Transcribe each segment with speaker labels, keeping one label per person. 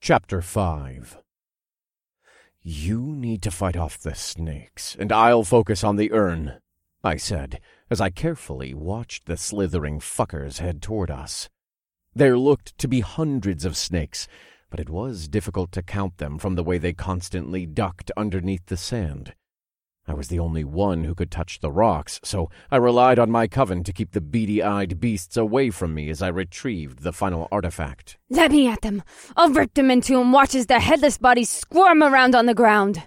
Speaker 1: Chapter 5. "You need to fight off the snakes, and I'll focus on the urn," I said, as I carefully watched the slithering fuckers head toward us. There looked to be hundreds of snakes, but it was difficult to count them from the way they constantly ducked underneath the sand. I was the only one who could touch the rocks, so I relied on my coven to keep the beady-eyed beasts away from me as I retrieved the final artifact.
Speaker 2: "Let me at them. I'll rip them in two and watch as their headless bodies squirm around on the ground."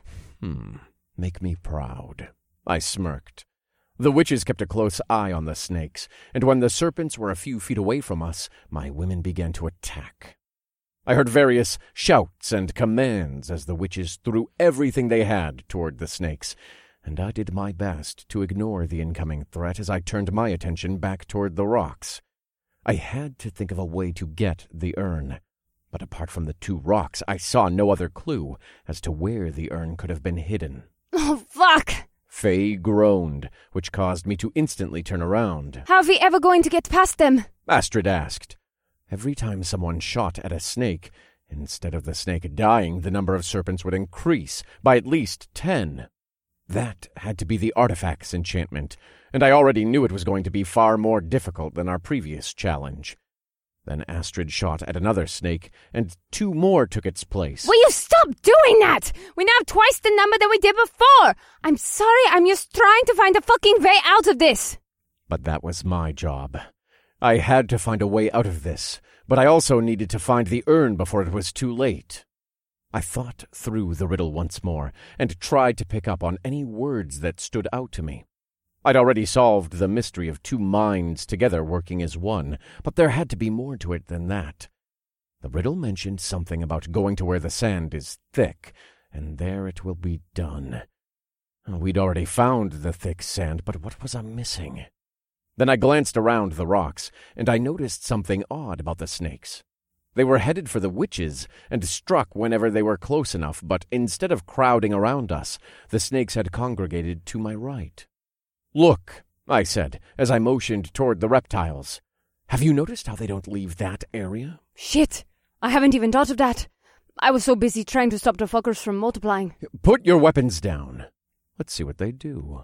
Speaker 1: Make me proud. I smirked. The witches kept a close eye on the snakes, and when the serpents were a few feet away from us, my women began to attack. I heard various shouts and commands as the witches threw everything they had toward the snakes, and I did my best to ignore the incoming threat as I turned my attention back toward the rocks. I had to think of a way to get the urn, but apart from the two rocks, I saw no other clue as to where the urn could have been hidden.
Speaker 2: "Oh, fuck!"
Speaker 1: Faye groaned, which caused me to instantly turn around.
Speaker 2: "How are we ever going to get past them?"
Speaker 1: Astrid asked. Every time someone shot at a snake, instead of the snake dying, the number of serpents would increase by at least 10. That had to be the artifact's enchantment, and I already knew it was going to be far more difficult than our previous challenge. Then Astrid shot at another snake, and 2 more took its place.
Speaker 2: "Will you stop doing that? We now have twice the number that we did before. I'm sorry, I'm just trying to find a fucking way out of this."
Speaker 1: But that was my job. I had to find a way out of this, but I also needed to find the urn before it was too late. I thought through the riddle once more, and tried to pick up on any words that stood out to me. I'd already solved the mystery of 2 minds together working as one, but there had to be more to it than that. The riddle mentioned something about going to where the sand is thick, and there it will be done. We'd already found the thick sand, but what was I missing? Then I glanced around the rocks, and I noticed something odd about the snakes. They were headed for the witches and struck whenever they were close enough, but instead of crowding around us, the snakes had congregated to my right. "Look," I said, as I motioned toward the reptiles. "Have you noticed how they don't leave that area?"
Speaker 2: Shit, I haven't even thought of that. I was so busy trying to stop the fuckers from multiplying.
Speaker 1: "Put your weapons down. Let's see what they do."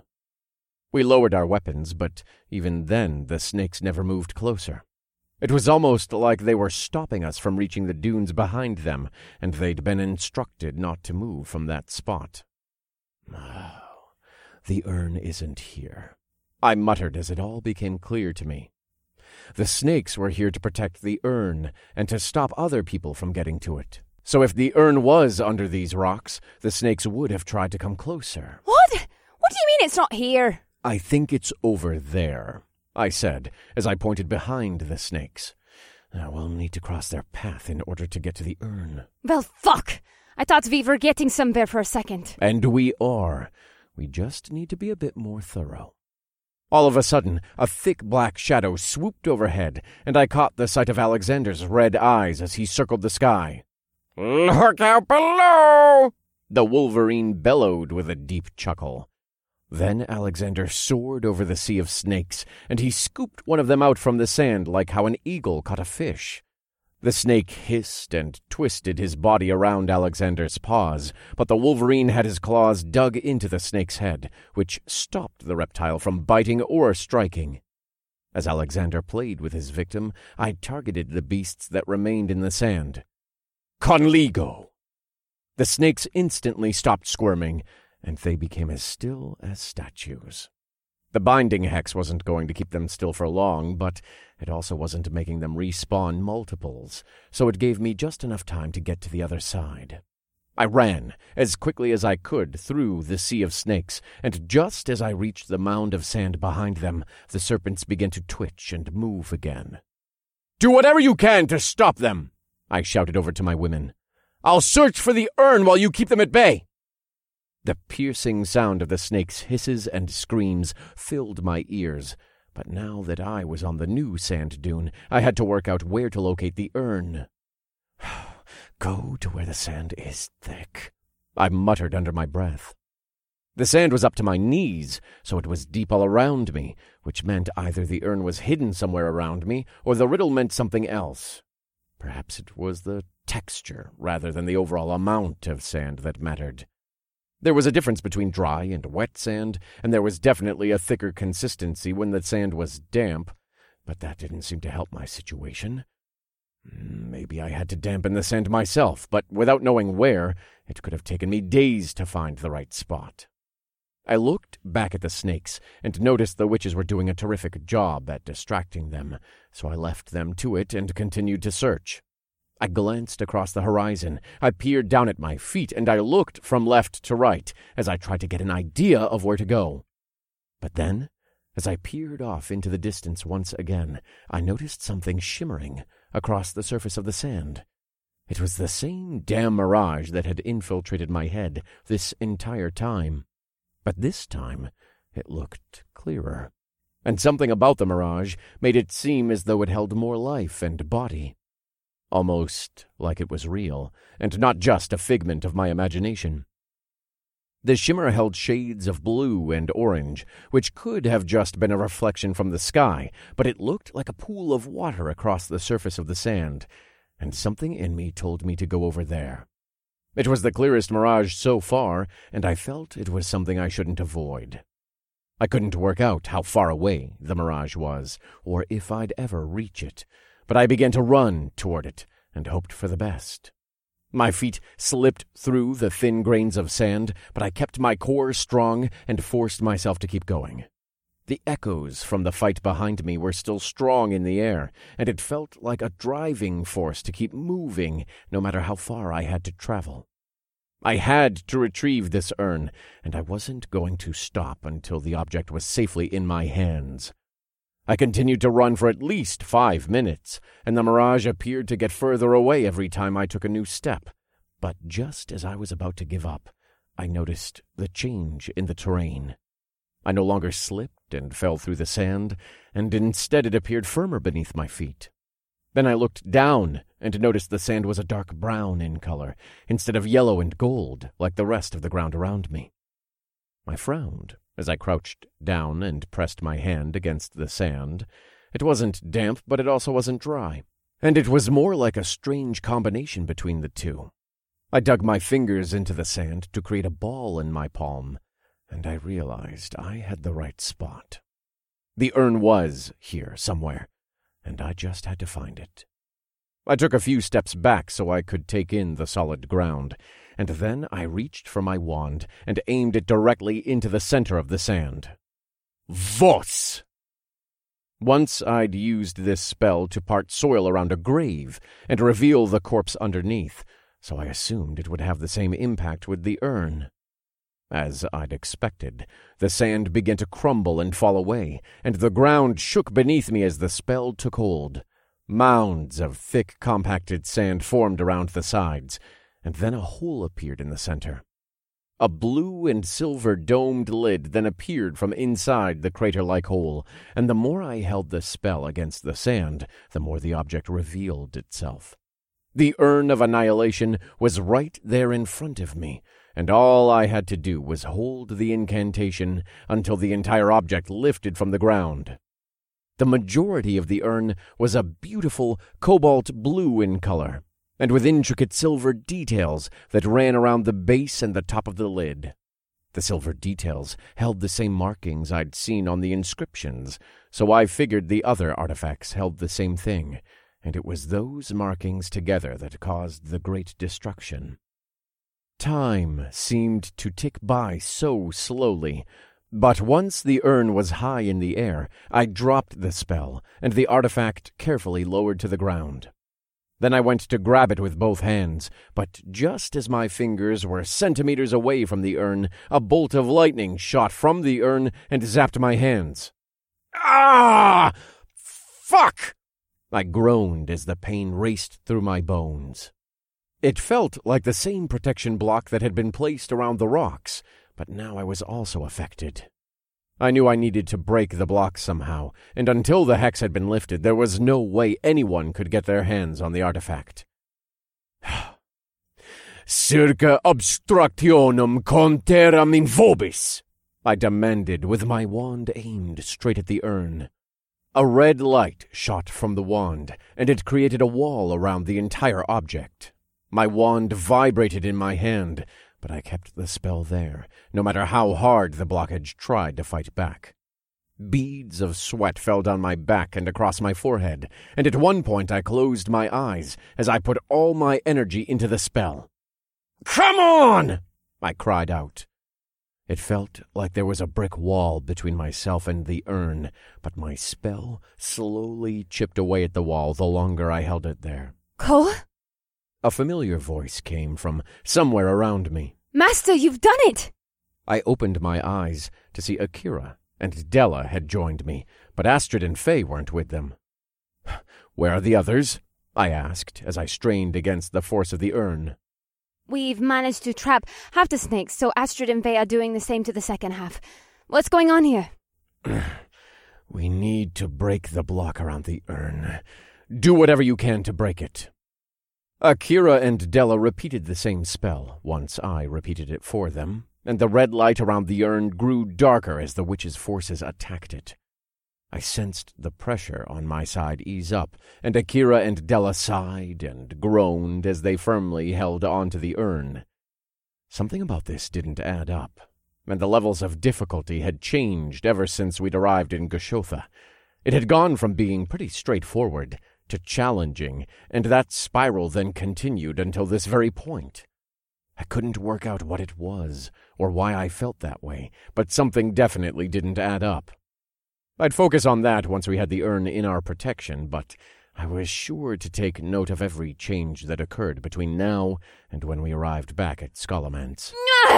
Speaker 1: We lowered our weapons, but even then the snakes never moved closer. It was almost like they were stopping us from reaching the dunes behind them, and they'd been instructed not to move from that spot. "Oh, the urn isn't here," I muttered as it all became clear to me. The snakes were here to protect the urn and to stop other people from getting to it. So if the urn was under these rocks, the snakes would have tried to come closer.
Speaker 2: What? What do you mean it's not here?
Speaker 1: "I think it's over there," I said, as I pointed behind the snakes. "We'll need to cross their path in order to get to the urn."
Speaker 2: Well, fuck! I thought we were getting somewhere for a second.
Speaker 1: And we are. We just need to be a bit more thorough. All of a sudden, a thick black shadow swooped overhead, and I caught the sight of Alexander's red eyes as he circled the sky. "Look out below!" the Wolverine bellowed with a deep chuckle. Then Alexander soared over the sea of snakes, and he scooped one of them out from the sand like how an eagle caught a fish. The snake hissed and twisted his body around Alexander's paws, but the Wolverine had his claws dug into the snake's head, which stopped the reptile from biting or striking. As Alexander played with his victim, I targeted the beasts that remained in the sand. "Conligo!" The snakes instantly stopped squirming, and they became as still as statues. The binding hex wasn't going to keep them still for long, but it also wasn't making them respawn multiples, so it gave me just enough time to get to the other side. I ran as quickly as I could through the sea of snakes, and just as I reached the mound of sand behind them, the serpents began to twitch and move again. "Do whatever you can to stop them!" I shouted over to my women. "I'll search for the urn while you keep them at bay!" The piercing sound of the snakes' hisses and screams filled my ears, but now that I was on the new sand dune, I had to work out where to locate the urn. "Go to where the sand is thick," I muttered under my breath. The sand was up to my knees, so it was deep all around me, which meant either the urn was hidden somewhere around me, or the riddle meant something else. Perhaps it was the texture rather than the overall amount of sand that mattered. There was a difference between dry and wet sand, and there was definitely a thicker consistency when the sand was damp, but that didn't seem to help my situation. Maybe I had to dampen the sand myself, but without knowing where, it could have taken me days to find the right spot. I looked back at the snakes and noticed the witches were doing a terrific job at distracting them, so I left them to it and continued to search. I glanced across the horizon, I peered down at my feet, and I looked from left to right as I tried to get an idea of where to go. But then, as I peered off into the distance once again, I noticed something shimmering across the surface of the sand. It was the same damn mirage that had infiltrated my head this entire time. But this time, it looked clearer, and something about the mirage made it seem as though it held more life and body. Almost like it was real, and not just a figment of my imagination. The shimmer held shades of blue and orange, which could have just been a reflection from the sky, but it looked like a pool of water across the surface of the sand, and something in me told me to go over there. It was the clearest mirage so far, and I felt it was something I shouldn't avoid. I couldn't work out how far away the mirage was, or if I'd ever reach it, but I began to run toward it and hoped for the best. My feet slipped through the thin grains of sand, but I kept my core strong and forced myself to keep going. The echoes from the fight behind me were still strong in the air, and it felt like a driving force to keep moving, no matter how far I had to travel. I had to retrieve this urn, and I wasn't going to stop until the object was safely in my hands. I continued to run for at least 5 minutes, and the mirage appeared to get further away every time I took a new step. But just as I was about to give up, I noticed the change in the terrain. I no longer slipped and fell through the sand, and instead it appeared firmer beneath my feet. Then I looked down and noticed the sand was a dark brown in color, instead of yellow and gold like the rest of the ground around me. I frowned as I crouched down and pressed my hand against the sand. It wasn't damp, but it also wasn't dry, and it was more like a strange combination between the two. I dug my fingers into the sand to create a ball in my palm, and I realized I had the right spot. The urn was here somewhere, and I just had to find it. I took a few steps back so I could take in the solid ground, and then I reached for my wand and aimed it directly into the center of the sand. Voss! Once I'd used this spell to part soil around a grave and reveal the corpse underneath, so I assumed it would have the same impact with the urn. As I'd expected, the sand began to crumble and fall away, and the ground shook beneath me as the spell took hold. Mounds of thick, compacted sand formed around the sides, and then a hole appeared in the center. A blue and silver domed lid then appeared from inside the crater-like hole, and the more I held the spell against the sand, the more the object revealed itself. The urn of annihilation was right there in front of me, and all I had to do was hold the incantation until the entire object lifted from the ground. The majority of the urn was a beautiful cobalt blue in color, and with intricate silver details that ran around the base and the top of the lid. The silver details held the same markings I'd seen on the inscriptions, so I figured the other artifacts held the same thing, and it was those markings together that caused the great destruction. Time seemed to tick by so slowly, but once the urn was high in the air, I dropped the spell, and the artifact carefully lowered to the ground. Then I went to grab it with both hands, but just as my fingers were centimeters away from the urn, a bolt of lightning shot from the urn and zapped my hands. Ah! Fuck! I groaned as the pain raced through my bones. It felt like the same protection block that had been placed around the rocks, but now I was also affected. I knew I needed to break the block somehow, and until the hex had been lifted, there was no way anyone could get their hands on the artifact. Circa obstructionum conteram in vobis, I demanded with my wand aimed straight at the urn. A red light shot from the wand, and it created a wall around the entire object. My wand vibrated in my hand, but I kept the spell there, no matter how hard the blockage tried to fight back. Beads of sweat fell down my back and across my forehead, and at one point I closed my eyes as I put all my energy into the spell. "Come on!" I cried out. It felt like there was a brick wall between myself and the urn, but my spell slowly chipped away at the wall the longer I held it there.
Speaker 2: Cole?
Speaker 1: A familiar voice came from somewhere around me.
Speaker 2: Master, you've done it!
Speaker 1: I opened my eyes to see Akira, and Della had joined me, but Astrid and Faye weren't with them. "Where are the others?" I asked as I strained against the force of the urn.
Speaker 2: We've managed to trap half the snakes, so Astrid and Faye are doing the same to the second half. What's going on here?
Speaker 1: "We need to break the block around the urn. Do whatever you can to break it." Akira and Della repeated the same spell once I repeated it for them, and the red light around the urn grew darker as the witch's forces attacked it. I sensed the pressure on my side ease up, and Akira and Della sighed and groaned as they firmly held onto the urn. Something about this didn't add up, and the levels of difficulty had changed ever since we'd arrived in Gashotha. It had gone from being pretty straightforward to challenging, and that spiral then continued until this very point. I couldn't work out what it was, or why I felt that way, but something definitely didn't add up. I'd focus on that once we had the urn in our protection, but I was sure to take note of every change that occurred between now and when we arrived back at Scholomance.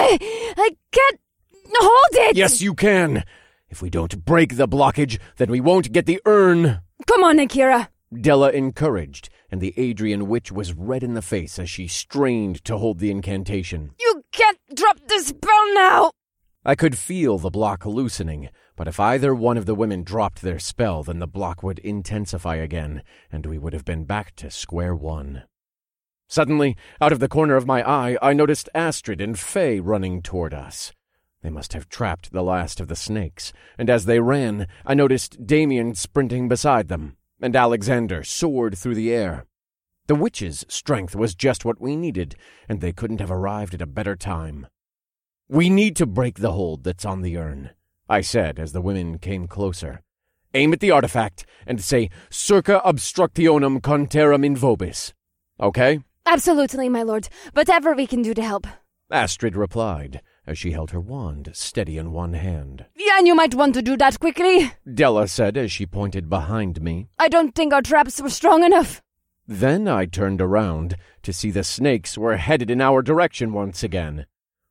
Speaker 2: I can't hold it!
Speaker 1: Yes, you can! If we don't break the blockage, then we won't get the urn!
Speaker 2: Come on, Akira!
Speaker 1: Della encouraged, and the Adrian witch was red in the face as she strained to hold the incantation.
Speaker 2: You can't drop the spell now!
Speaker 1: I could feel the block loosening, but if either one of the women dropped their spell, then the block would intensify again, and we would have been back to square one. Suddenly, out of the corner of my eye, I noticed Astrid and Faye running toward us. They must have trapped the last of the snakes, and as they ran, I noticed Damien sprinting beside them, and Alexander soared through the air. The witch's strength was just what we needed, and they couldn't have arrived at a better time. "We need to break the hold that's on the urn," I said as the women came closer. "Aim at the artifact and say, 'Circa obstructionem conterum in vobis.' Okay?"
Speaker 2: Absolutely, my lord. Whatever we can do to help.
Speaker 1: Astrid replied, as she held her wand steady in one hand.
Speaker 2: Yeah, and you might want to do that quickly.
Speaker 1: Della said as she pointed behind me.
Speaker 2: I don't think our traps were strong enough.
Speaker 1: Then I turned around to see the snakes were headed in our direction once again.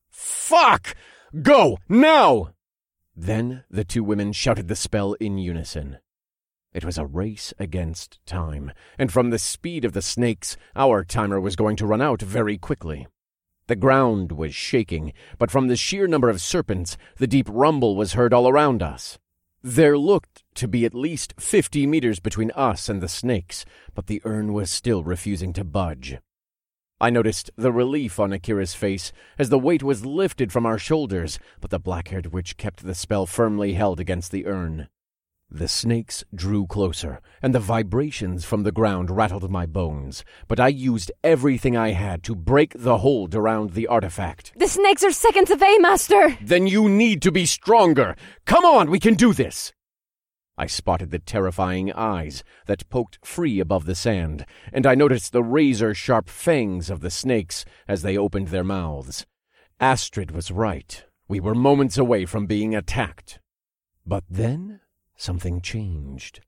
Speaker 1: "Fuck! Go, now!" Then the two women shouted the spell in unison. It was a race against time, and from the speed of the snakes, our timer was going to run out very quickly. The ground was shaking, but from the sheer number of serpents, the deep rumble was heard all around us. There looked to be at least 50 meters between us and the snakes, but the urn was still refusing to budge. I noticed the relief on Akira's face as the weight was lifted from our shoulders, but the black-haired witch kept the spell firmly held against the urn. The snakes drew closer, and the vibrations from the ground rattled my bones, but I used everything I had to break the hold around the artifact.
Speaker 2: The snakes are seconds away, Master!
Speaker 1: Then you need to be stronger! Come on, we can do this! I spotted the terrifying eyes that poked free above the sand, and I noticed the razor-sharp fangs of the snakes as they opened their mouths. Astrid was right. We were moments away from being attacked. But then something changed.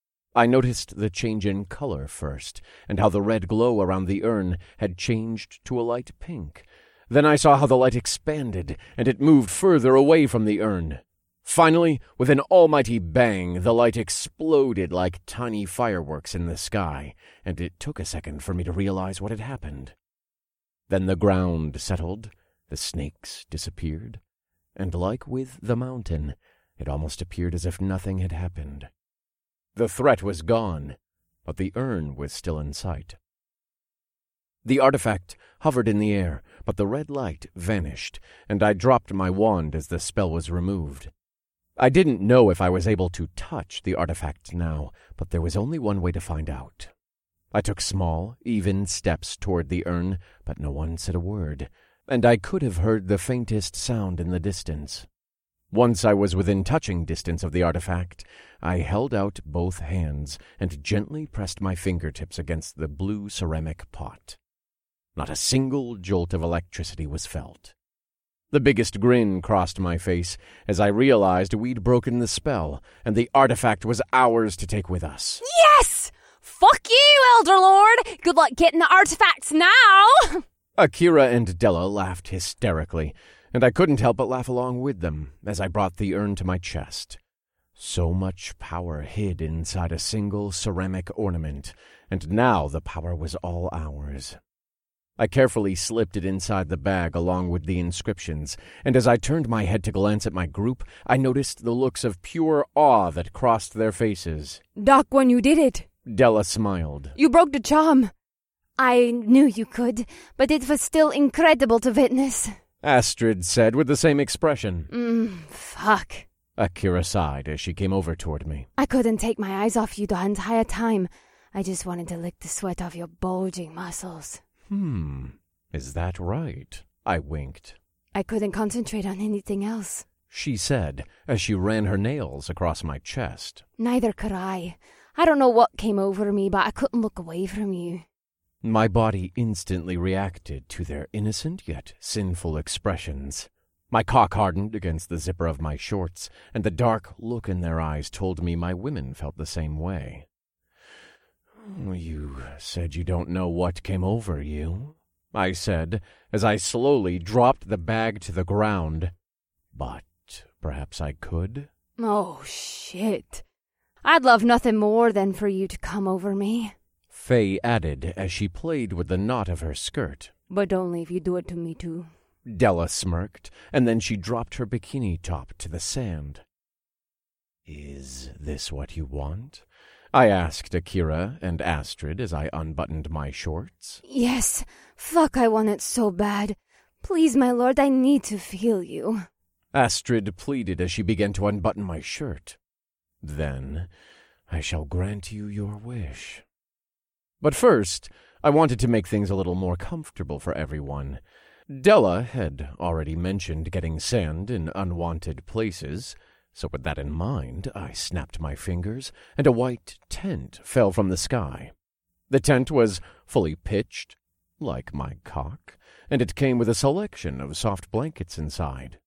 Speaker 1: I noticed the change in color first, and how the red glow around the urn had changed to a light pink. Then I saw how the light expanded, and it moved further away from the urn. Finally, with an almighty bang, the light exploded like tiny fireworks in the sky, and it took a second for me to realize what had happened. Then the ground settled, the snakes disappeared, and like with the mountain, it almost appeared as if nothing had happened. The threat was gone, but the urn was still in sight. The artifact hovered in the air, but the red light vanished, and I dropped my wand as the spell was removed. I didn't know if I was able to touch the artifact now, but there was only one way to find out. I took small, even steps toward the urn, but no one said a word, and I could have heard the faintest sound in the distance. Once I was within touching distance of the artifact, I held out both hands and gently pressed my fingertips against the blue ceramic pot. Not a single jolt of electricity was felt. The biggest grin crossed my face as I realized we'd broken the spell, and the artifact was ours to take with us.
Speaker 2: Yes! Fuck you, Elder Lord! Good luck getting the artifacts now!
Speaker 1: Akira and Della laughed hysterically, and I couldn't help but laugh along with them as I brought the urn to my chest. So much power hid inside a single ceramic ornament, and now the power was all ours. I carefully slipped it inside the bag along with the inscriptions, and as I turned my head to glance at my group, I noticed the looks of pure awe that crossed their faces.
Speaker 2: Doc, when you did it.
Speaker 1: Della smiled.
Speaker 2: You broke the charm. I knew you could, but it was still incredible to witness.
Speaker 1: Astrid said with the same expression.
Speaker 2: Fuck.
Speaker 1: Akira sighed as she came over toward me.
Speaker 2: I couldn't take my eyes off you the entire time. I just wanted to lick the sweat off your bulging muscles.
Speaker 1: Is that right? I winked.
Speaker 2: I couldn't concentrate on anything else,
Speaker 1: she said as she ran her nails across my chest.
Speaker 2: Neither could I. I don't know what came over me, but I couldn't look away from you.
Speaker 1: My body instantly reacted to their innocent yet sinful expressions. My cock hardened against the zipper of my shorts, and the dark look in their eyes told me my women felt the same way. You said you don't know what came over you, I said, as I slowly dropped the bag to the ground. But perhaps I could?
Speaker 2: Oh, shit. I'd love nothing more than for you to come over me.
Speaker 1: Faye added as she played with the knot of her skirt.
Speaker 2: But only if you do it to me, too.
Speaker 1: Della smirked, and then she dropped her bikini top to the sand. Is this what you want? I asked Akira and Astrid as I unbuttoned my shorts.
Speaker 2: Yes. Fuck, I want it so bad. Please, my lord, I need to feel you.
Speaker 1: Astrid pleaded as she began to unbutton my shirt. Then I shall grant you your wish. But first, I wanted to make things a little more comfortable for everyone. Della had already mentioned getting sand in unwanted places, so with that in mind, I snapped my fingers, and a white tent fell from the sky. The tent was fully pitched, like my cock, and it came with a selection of soft blankets inside.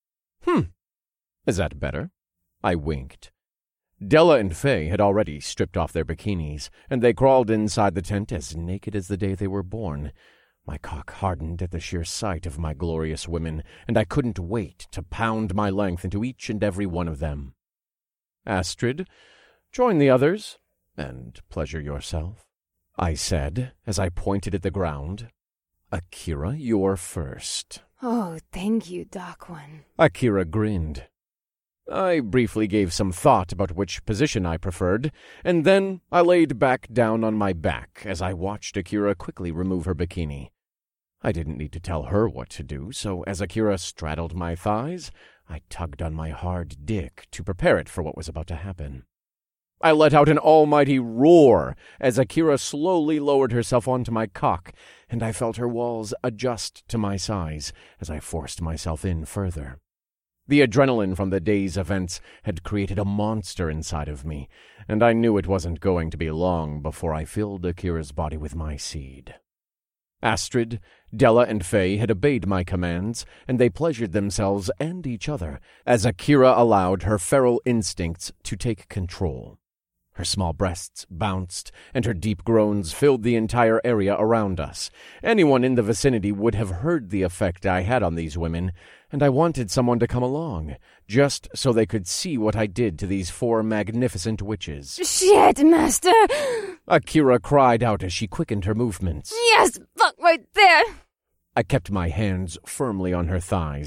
Speaker 1: Is that better? I winked. Della and Faye had already stripped off their bikinis, and they crawled inside the tent as naked as the day they were born. My cock hardened at the sheer sight of my glorious women, and I couldn't wait to pound my length into each and every one of them. Astrid, join the others, and pleasure yourself, I said as I pointed at the ground. Akira, you're first.
Speaker 2: Oh, thank you, Doc One.
Speaker 1: Akira grinned. I briefly gave some thought about which position I preferred, and then I laid back down on my back as I watched Akira quickly remove her bikini. I didn't need to tell her what to do, so as Akira straddled my thighs, I tugged on my hard dick to prepare it for what was about to happen. I let out an almighty roar as Akira slowly lowered herself onto my cock, and I felt her walls adjust to my size as I forced myself in further. The adrenaline from the day's events had created a monster inside of me, and I knew it wasn't going to be long before I filled Akira's body with my seed. Astrid, Della, and Faye had obeyed my commands, and they pleasured themselves and each other as Akira allowed her feral instincts to take control. Her small breasts bounced, and her deep groans filled the entire area around us. Anyone in the vicinity would have heard the effect I had on these women, and I wanted someone to come along, just so they could see what I did to these 4 magnificent witches.
Speaker 2: Shit, Master!
Speaker 1: Akira cried out as she quickened her movements.
Speaker 2: Yes, fuck right there!
Speaker 1: I kept my hands firmly on her thighs,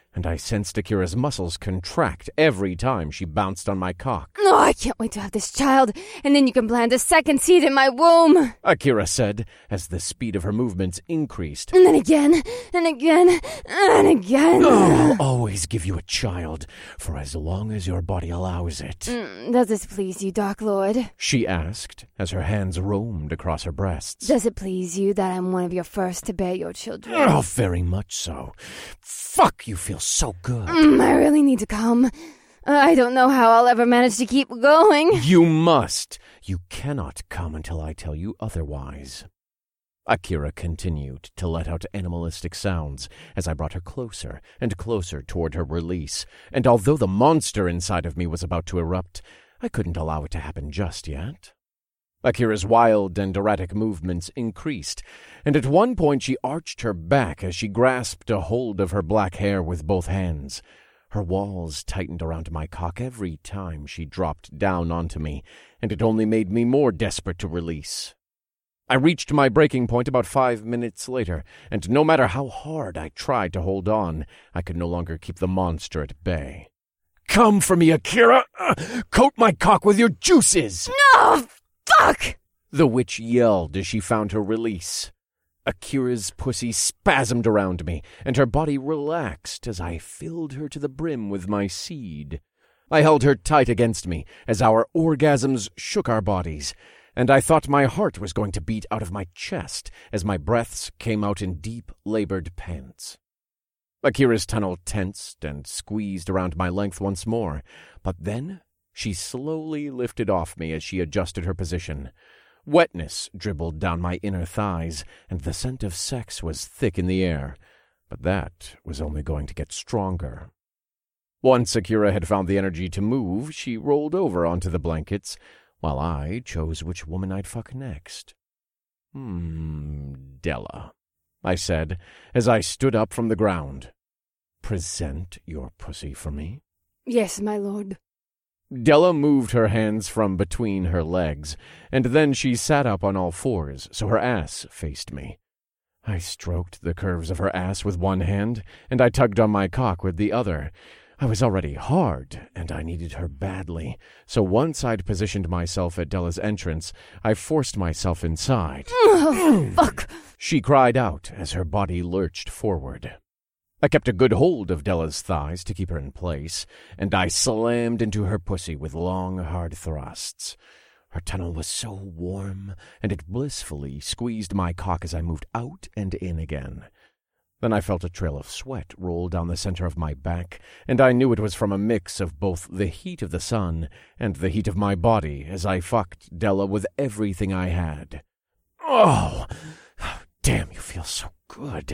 Speaker 1: and I sensed Akira's muscles contract every time she bounced on my cock.
Speaker 2: "Oh, I can't wait to have this child, and then you can plant a second seed in my womb,"
Speaker 1: Akira said, as the speed of her movements increased.
Speaker 2: "And then again, and again, and again."
Speaker 1: I'll always give you a child, for as long as your body allows it.
Speaker 2: Does this please you, Dark Lord?
Speaker 1: She asked, as her hands roamed across her breasts.
Speaker 2: Does it please you that I'm one of your first to bear your children?
Speaker 1: Oh, very much so. Fuck, you feel so good.
Speaker 2: I really need to come. I don't know how I'll ever manage to keep going.
Speaker 1: You must. You cannot come until I tell you otherwise. Akira continued to let out animalistic sounds as I brought her closer and closer toward her release, and although the monster inside of me was about to erupt, I couldn't allow it to happen just yet. Akira's wild and erratic movements increased, and at one point she arched her back as she grasped a hold of her black hair with both hands. Her walls tightened around my cock every time she dropped down onto me, and it only made me more desperate to release. I reached my breaking point about 5 minutes later, and no matter how hard I tried to hold on, I could no longer keep the monster at bay. "Come for me, Akira! Coat my cock with your juices!"
Speaker 2: No! Fuck!
Speaker 1: The witch yelled as she found her release. Akira's pussy spasmed around me, and her body relaxed as I filled her to the brim with my seed. I held her tight against me as our orgasms shook our bodies, and I thought my heart was going to beat out of my chest as my breaths came out in deep, labored pants. Akira's tunnel tensed and squeezed around my length once more, but then she slowly lifted off me as she adjusted her position. Wetness dribbled down my inner thighs, and the scent of sex was thick in the air, but that was only going to get stronger. Once Akira had found the energy to move, she rolled over onto the blankets, while I chose which woman I'd fuck next. Della, I said, as I stood up from the ground. "Present your pussy for me."
Speaker 2: Yes, my lord.
Speaker 1: Della moved her hands from between her legs, and then she sat up on all fours, so her ass faced me. I stroked the curves of her ass with one hand, and I tugged on my cock with the other. I was already hard, and I needed her badly, so once I'd positioned myself at Della's entrance, I forced myself inside.
Speaker 2: Oh, fuck!
Speaker 1: She cried out as her body lurched forward. I kept a good hold of Della's thighs to keep her in place, and I slammed into her pussy with long, hard thrusts. Her tunnel was so warm, and it blissfully squeezed my cock as I moved out and in again. Then I felt a trail of sweat roll down the center of my back, and I knew it was from a mix of both the heat of the sun and the heat of my body as I fucked Della with everything I had. Oh, damn, you feel so good.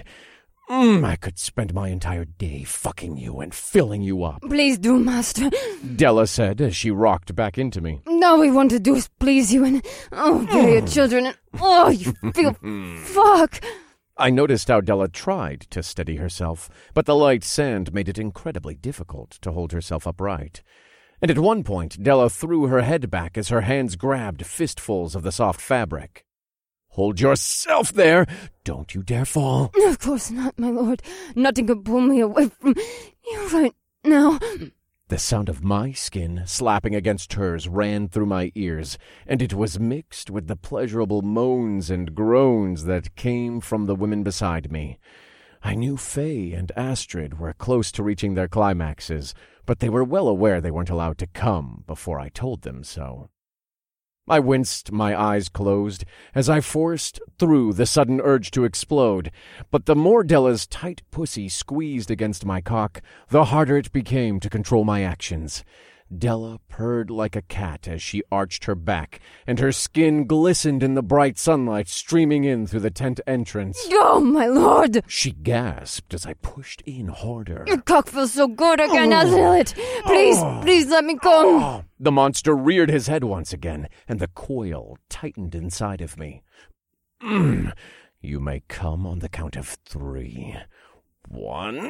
Speaker 1: I could spend my entire day fucking you and filling you up.
Speaker 2: Please do, master.
Speaker 1: Della said as she rocked back into me.
Speaker 2: All we want to do is please you and, bear your children and, you feel, fuck.
Speaker 1: I noticed how Della tried to steady herself, but the light sand made it incredibly difficult to hold herself upright. And at one point, Della threw her head back as her hands grabbed fistfuls of the soft fabric. "Hold yourself there! Don't you dare fall!"
Speaker 2: Of course not, my lord. Nothing can pull me away from you right now.
Speaker 1: The sound of my skin slapping against hers ran through my ears, and it was mixed with the pleasurable moans and groans that came from the women beside me. I knew Faye and Astrid were close to reaching their climaxes, but they were well aware they weren't allowed to come before I told them so. I winced, my eyes closed, as I forced through the sudden urge to explode, but the more Della's tight pussy squeezed against my cock, the harder it became to control my actions. Della purred like a cat as she arched her back, and her skin glistened in the bright sunlight streaming in through the tent entrance.
Speaker 2: Oh, my lord!
Speaker 1: She gasped as I pushed in harder.
Speaker 2: Your cock feels so good, I cannot feel it. Please let me come.
Speaker 1: The monster reared his head once again, and the coil tightened inside of me. You may come on the count of 3. 1,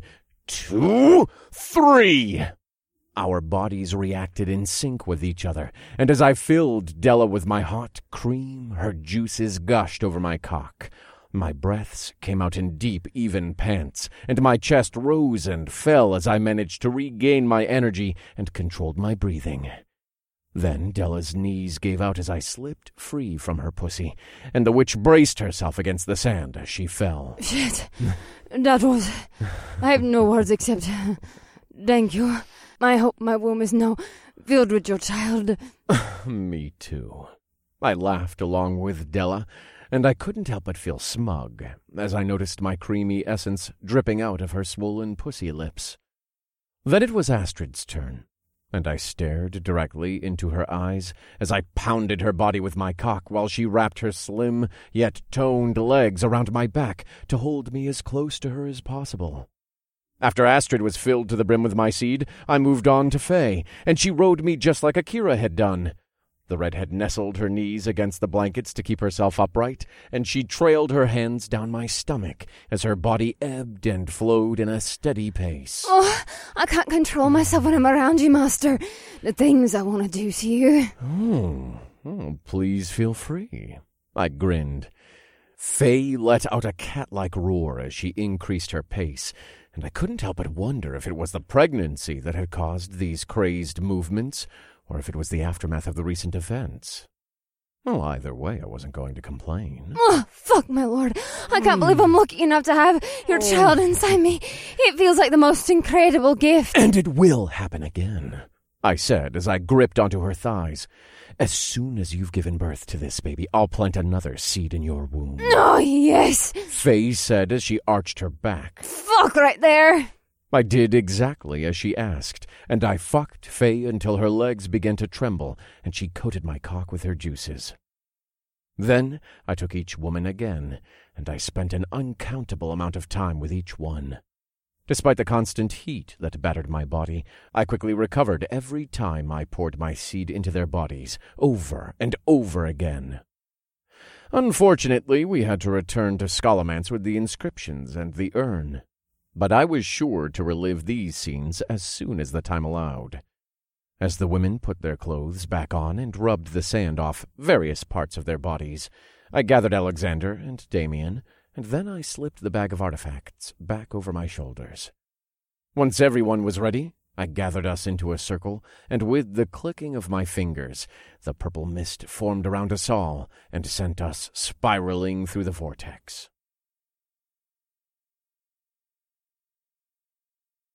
Speaker 1: 2, 3. Our bodies reacted in sync with each other, and as I filled Della with my hot cream, her juices gushed over my cock. My breaths came out in deep, even pants, and my chest rose and fell as I managed to regain my energy and controlled my breathing. Then Della's knees gave out as I slipped free from her pussy, and the witch braced herself against the sand as she fell.
Speaker 2: Shit. That was... I have no words except... Thank you. I hope my womb is now filled with your child.
Speaker 1: Me too. I laughed along with Della, and I couldn't help but feel smug as I noticed my creamy essence dripping out of her swollen pussy lips. Then it was Astrid's turn, and I stared directly into her eyes as I pounded her body with my cock while she wrapped her slim yet toned legs around my back to hold me as close to her as possible. After Astrid was filled to the brim with my seed, I moved on to Faye, and she rode me just like Akira had done. The redhead nestled her knees against the blankets to keep herself upright, and she trailed her hands down my stomach as her body ebbed and flowed in a steady pace.
Speaker 2: Oh, I can't control myself when I'm around you, Master. The things I want to do to you.
Speaker 1: Oh, please feel free. I grinned. Faye let out a cat-like roar as she increased her pace, and I couldn't help but wonder if it was the pregnancy that had caused these crazed movements, or if it was the aftermath of the recent events. Well, either way, I wasn't going to complain.
Speaker 2: Oh, fuck, my lord. I can't believe I'm lucky enough to have your child inside me. It feels like the most incredible gift.
Speaker 1: And it will happen again, I said as I gripped onto her thighs. As soon as you've given birth to this baby, I'll plant another seed in your womb.
Speaker 2: Oh, yes.
Speaker 1: Faye said as she arched her back.
Speaker 2: Fuck right there.
Speaker 1: I did exactly as she asked, and I fucked Faye until her legs began to tremble, and she coated my cock with her juices. Then I took each woman again, and I spent an uncountable amount of time with each one. Despite the constant heat that battered my body, I quickly recovered every time I poured my seed into their bodies, over and over again. Unfortunately, we had to return to Scholomance with the inscriptions and the urn, but I was sure to relive these scenes as soon as the time allowed. As the women put their clothes back on and rubbed the sand off various parts of their bodies, I gathered Alexander and Damien, and then I slipped the bag of artifacts back over my shoulders. Once everyone was ready, I gathered us into a circle, and with the clicking of my fingers, the purple mist formed around us all and sent us spiraling through the vortex.